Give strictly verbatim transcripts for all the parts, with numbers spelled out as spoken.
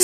and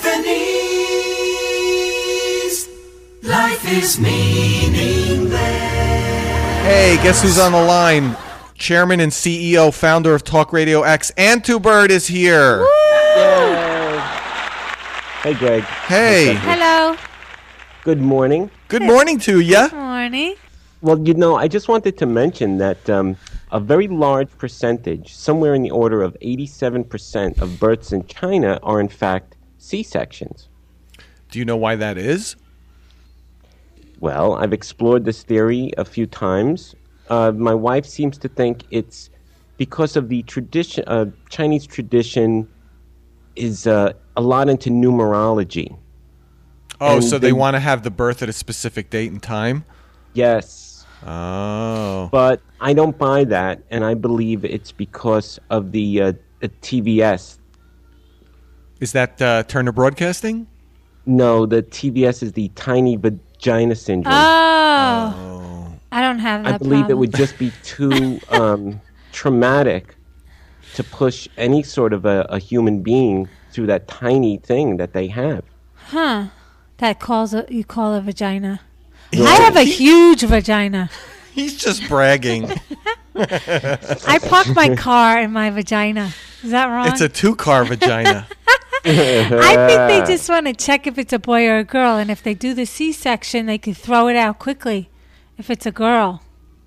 Stephanie's Life is Meaningless. Hey, guess who's on the line? Chairman and C E O, founder of Talk Radio X, Antu Bird is here. Yay. Hey, Greg. Hey. Hello. Good morning. Good morning to ya. Good morning. Well, you know, I just wanted to mention that um, a very large percentage, somewhere in the order of eighty-seven percent of births in China are in fact C-sections. Do you know why that is? Well, I've explored this theory a few times. Uh, my wife seems to think it's because of the tradition, uh, Chinese tradition is uh, a lot into numerology. Oh, And so they, they- want to have the birth at a specific date and time? Yes. Oh. But I don't buy that, and I believe it's because of the, uh, the T V S. Is that uh, Turner Broadcasting? No, the T V S is the tiny vagina syndrome. Oh. I don't have that I believe problem. it would just be too um, traumatic to push any sort of a, a human being through that tiny thing that they have. Huh. That calls a, you call a vagina. I have a huge vagina. He's just bragging. I park my car in my vagina. Is that wrong? It's a two-car vagina. I think they just want to check if it's a boy or a girl, and if they do the C-section, they can throw it out quickly if it's a girl.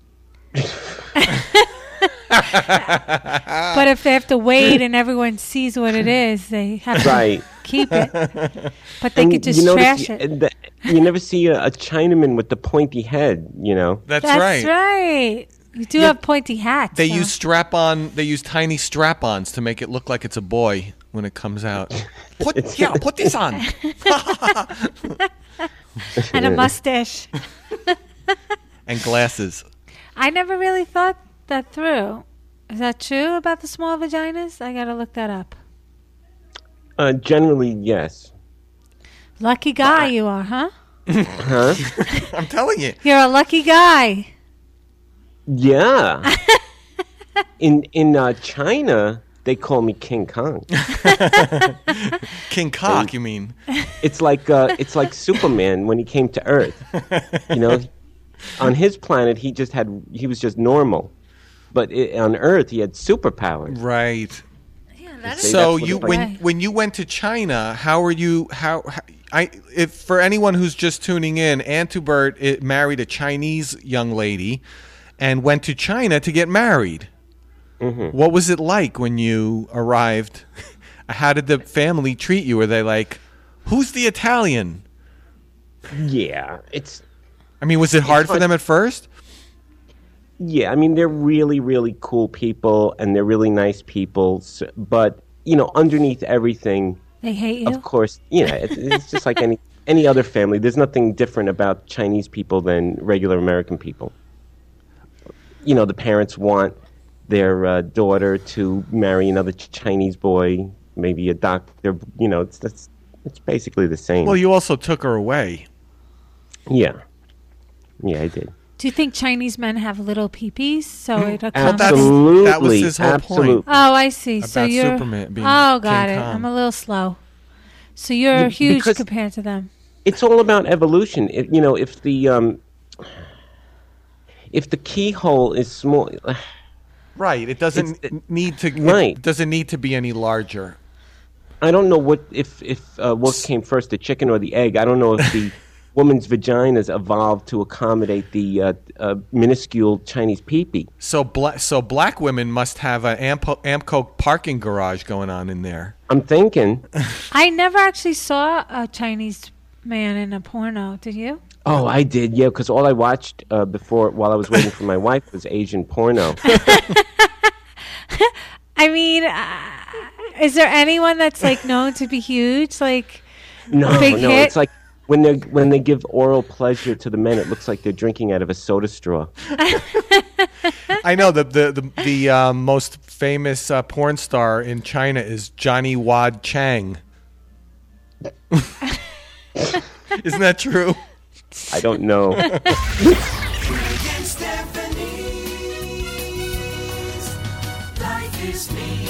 But if they have to wait and everyone sees what it is, they have to Right. keep it. But they And could just you notice trash y- it. the- you never see a, a Chinaman with the pointy head, you know? That's, That's right. right. You do Yeah, have pointy hats. They so. use strap-on. They use tiny strap-ons to make it look like it's a boy when it comes out. Put yeah, put this on. and a mustache. And glasses. I never really thought that through. Is that true about the small vaginas? I gotta look that up. Uh, generally, yes. Lucky guy you are, huh? Huh? I'm telling you. You're a lucky guy. Yeah. in in uh, China, they call me King Kong. King Cock, you mean? It's like uh, it's like Superman when he came to Earth. You know, on his planet he just had he was just normal, but I on Earth he had superpowers. Right. Yeah, that See, So that's what you it's when like. when you went to China, how were you? How, how I if for anyone who's just tuning in, Antubert it, married a Chinese young lady, and went to China to get married. Mm-hmm. What was it like when you arrived? How did the family treat you? Were they like, "Who's the Italian?" Yeah, it's I mean, was it hard for hard. them at first? yeah. I mean, they're really really cool people and they're really nice people. So, but you know, underneath everything, They hate you. of course, you know, it's, it's just like any any other family. There's nothing different about Chinese people than regular American people. You know, the parents want their uh, daughter to marry another ch- Chinese boy, maybe a doctor. You know, it's that's it's basically the same. Well, you also took her away. yeah, yeah, I did. Do you think Chinese men have little peepees? So it that's- accommodates. Absolutely, that was his whole point. absolutely. Oh, I see. so About you're. Superman being oh, got King it. Kong. I'm a little slow. So you're Yeah, huge because- compared to them. It's all about evolution. If, you know, if the um, if the keyhole is small, Right. It doesn't It's- need to. Right. It doesn't need to be any larger. I don't know what if if uh, what came first, the chicken or the egg. I don't know if the woman's vaginas evolved to accommodate the uh, uh, minuscule Chinese peepee. So black. So black women must have an Ampo, Amco parking garage going on in there. I'm thinking, I never actually saw a Chinese man in a porno. Did you? oh, I did, yeah, because all I watched uh, before while I was waiting for my wife was Asian porno. I mean, uh, is there anyone that's like known to be huge? Like, No, Big no, hit? it's like when they when they give oral pleasure to the men, it looks like they're drinking out of a soda straw. I know the the the, the uh, most famous uh, porn star in China is Johnny Wad Chang. Isn't that true? I don't know. Greg and Stephanie's Life is Meaningless.